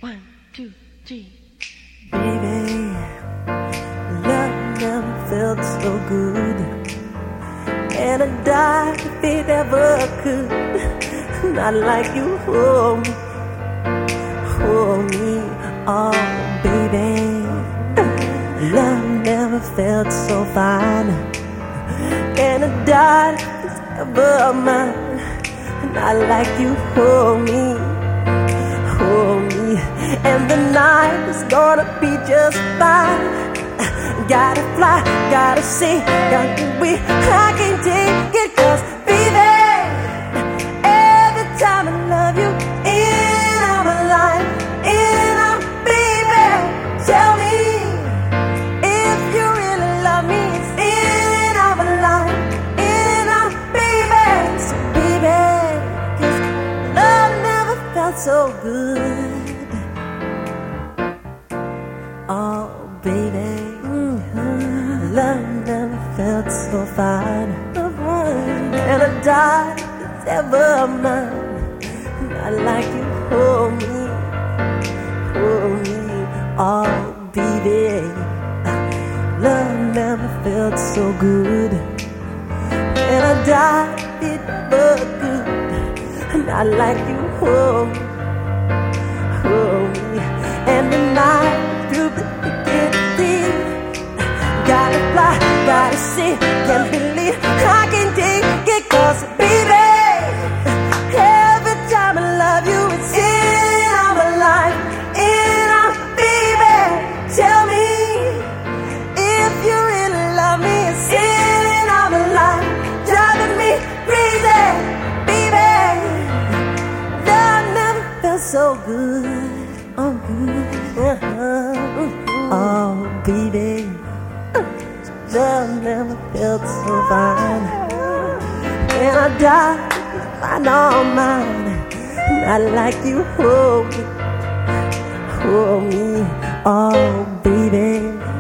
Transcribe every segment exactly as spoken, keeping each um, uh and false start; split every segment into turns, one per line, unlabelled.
One, two, three.
Baby, love never felt so good, and I'd die if it ever could. Not like you hold me, hold me, oh baby. Love never felt so fine, and I'd die if it's ever mine. Not like you hold me, hold me, and the night is gonna be just fine. Gotta fly, gotta see, gotta be, I can't take it, cause baby, every time I love you, in I'm alive, in I'm baby. Tell me if you really love me, it's in I'm alive, in I'm baby. So baby, cause love never felt so good. Oh baby, mm-hmm. Love never felt so fine, and I died if it's ever mine. Not like you hold me, hold me, oh baby. Love never felt so good, and I died if it ever could. Not like you hold me, hold me, and the night through the beginning. Gotta fly, gotta see, can't believe I can take it, cause baby, every time I love you, it's in I'm alive, in I'm baby. Tell me if you really love me, it's in I'm alive, driving me crazy, baby. Love never felt so good, oh good, uh-huh. Oh baby, love never felt so fine, and I died to find all mine. Not like you hold me, hold me, oh baby.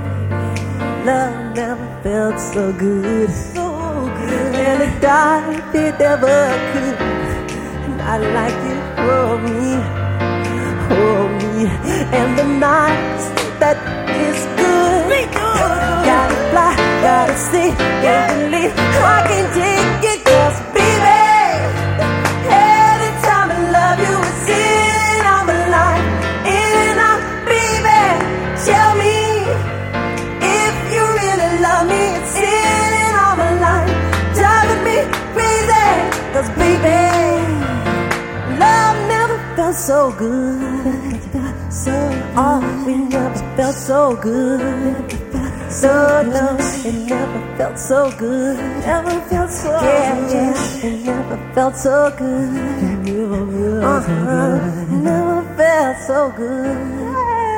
Love never felt so good, so good, and I died if it ever could. Not like you hold me, hold me, and the nights that is good. Gotta fly, gotta see, can't believe I can take it, cause baby, every time I love you, it's in I'm alive, in I'm baby. Tell me if you really love me, it's in I'm alive, driving me crazy, cause baby, love never felt so good, so oh, we never felt so good. So no, it never felt so good. Never felt so yeah, good. Yeah, it never felt so good. Never felt so good. Never felt so good.